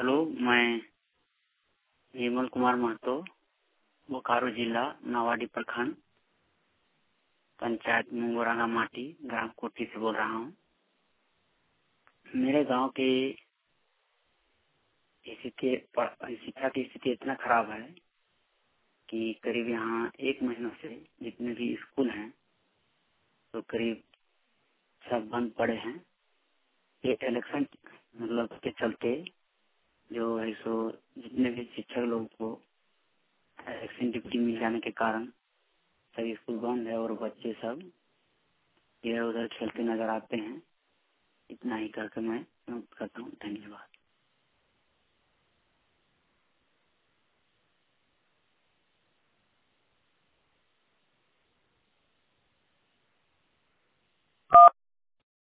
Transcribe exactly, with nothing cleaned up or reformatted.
Hello, मैं निर्मल कुमार महतो, बोकारो जिला, नावाडी प्रखंड, पंचायत मुंगोराना माटी, ग्राम कोठी से बोल रहा हूँ। मेरे गांव के स्थिति शिक्षा की स्थिति इतना खराब है कि करीब यहाँ एक महीनों से जितने भी स्कूल हैं तो करीब सब बंद पड़े हैं। ये इलेक्शन मतलब के चलते जो है सो जितने भी शिक्षक लोगों को इलेक्शन ड्यूटी मिल जाने के कारण सभी स्कूल बंद है और बच्चे सब इधर उधर खेलते नजर आते हैं। इतना ही करके मैं समाप्त करता हूँ। धन्यवाद।